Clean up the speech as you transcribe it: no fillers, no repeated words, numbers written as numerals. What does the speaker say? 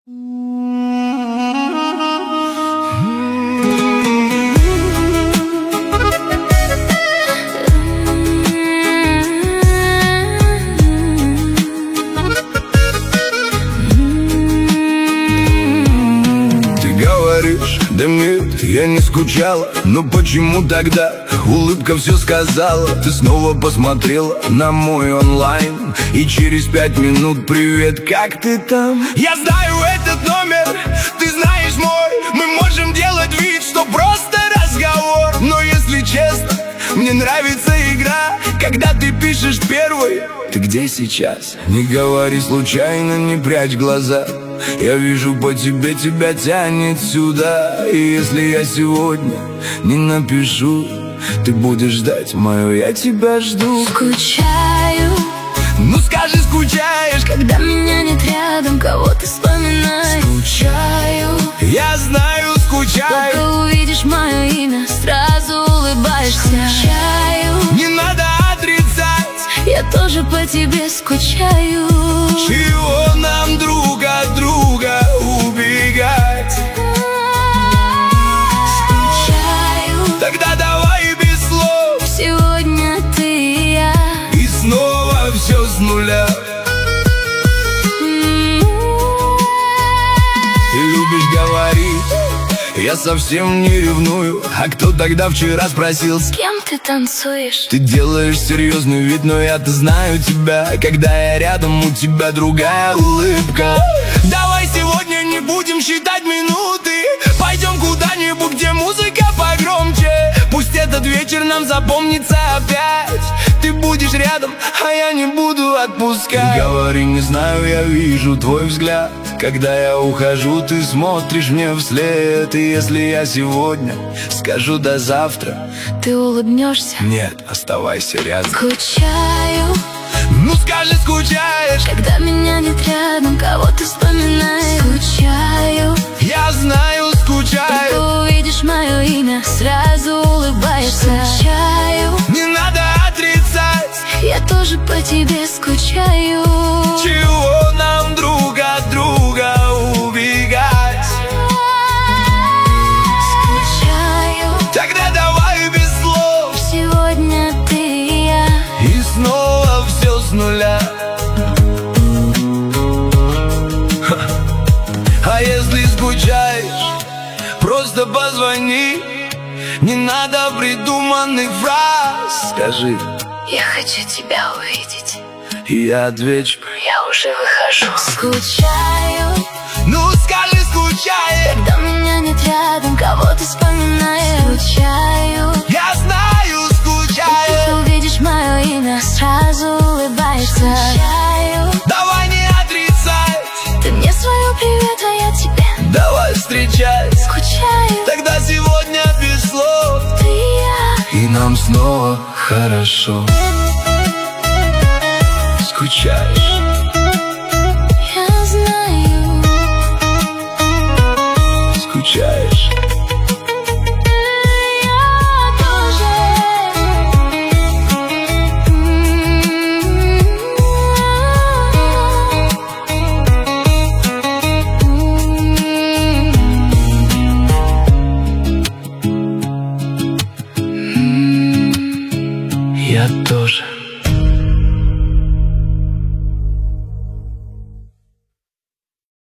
Да нет, я не скучала, но почему тогда улыбка все сказала? Ты снова посмотрела на мой онлайн, и через 5 минут привет, как ты там? Я знаю этот номер, ты знаешь мой. Мы можем делать вид, что просто разговор. Но если честно, мне нравится игра, когда ты пишешь первый. Ты где сейчас? Не говори случайно, не прячь глаза. Я вижу по тебе, тебя тянет сюда. И если я сегодня не напишу, ты будешь ждать мое «я тебя жду». Скучаю. Ну скажи, скучаешь, когда меня нет рядом, кого ты вспоминаешь? Скучаю. Я знаю, скучаю. Только увидишь мое имя, сразу улыбаешься. Скучаю. Не надо отрицать, я тоже по тебе скучаю. Чего нам друг от друга убегать? Скучаю. Тогда давай без слов. Сегодня ты и я. И снова все с нуля. Ты любишь говорить, я совсем не ревную. А кто тогда вчера спросил, с кем ты танцуешь? Ты делаешь серьезный вид, но я-то знаю тебя. Когда я рядом, у тебя другая улыбка. Давай сегодня не будем считать минуты. Пойдем куда-нибудь, где музыка погромче. Пусть этот вечер нам запомнится опять. Ты будешь рядом, а я не буду отпускать. Говори, не знаю, я вижу твой взгляд. Когда я ухожу, ты смотришь мне вслед. И если я сегодня скажу до завтра, ты улыбнешься? Нет, оставайся рядом. Скучаю. Ну скажи, скучаешь, когда меня нет рядом, кого ты вспоминаешь? Скучаю. Я знаю, скучаю. Только увидишь мое имя, сразу улыбаешься. Скучаю. Не надо отрицать, я тоже по тебе скучаю. Чего нам друг от друга убегать? Скучаю. Тогда давай без слов. Сегодня ты и я. И снова все с нуля. А если скучаешь, просто позвони. Не надо придуманных фраз. Скажи, я хочу тебя увидеть. и я отвечу, я уже выхожу. Скучаю. Ну скажи, скучаешь, когда меня нет рядом, кого ты вспоминаешь? Скучаю. Я знаю, скучаю. Ты увидишь мое имя, сразу улыбаешься. Скучаю. Давай не отрицать, ты мне свою привет, а я тебе. давай встречать. Скучаю. Тогда сегодня без слов. Ты и я. И нам снова хорошо. Скучаешь.